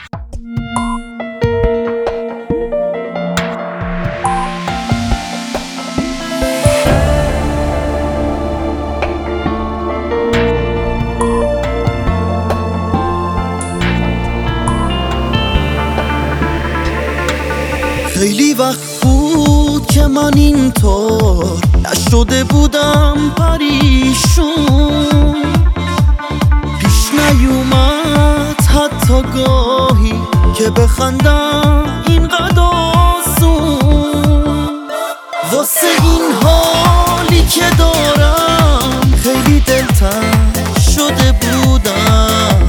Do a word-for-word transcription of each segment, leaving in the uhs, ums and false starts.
خیلی وقت بود که من اینطور نشده بودم پریشون، پیش نیومد حتی گاهی که بخندم اینقدر آسون. واسه این حالی که دارم خیلی دلتنگ شده بودم،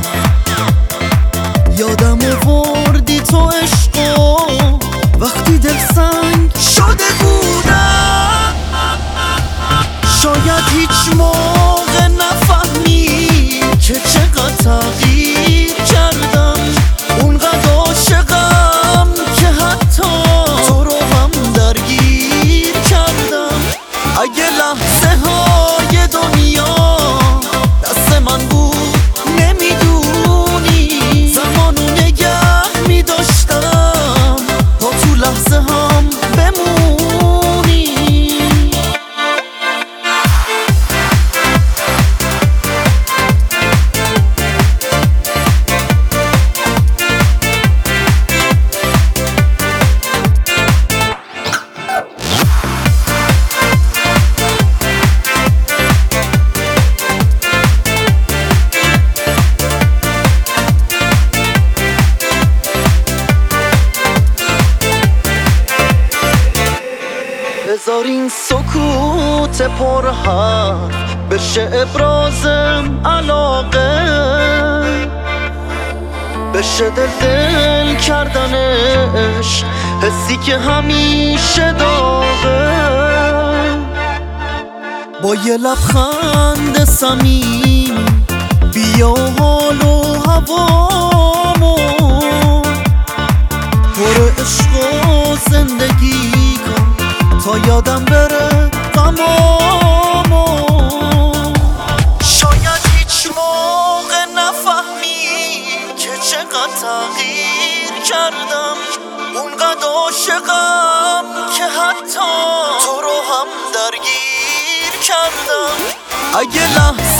یادم آوردی تو عشقو وقتی دل سنگ شده بودم. شاید هیچ موقع نفهمی که چقدر تغییر کردم، اونقدر عاشقم که حتی تو رو هم درگیر کردم. اگه لحظه های دنیا دست من بود نمیدونی زمانو نگه میداشتم تا تو لحظه هم بمونی. بذار این سکوت پر حرف بشه ابرازم علاقه، بشه دل دل کردنش حسی که همیشه داغه. با یه لبخند صمیمی بیا حال و هوامو پر عشق و زندگی کن تا یادم بره تمامو. شاید هیچ موقع نفهمی که چقدر تغییر کردم، اونقدر عاشقم که حتی تو رو هم درگیر کردم. اگه لحظه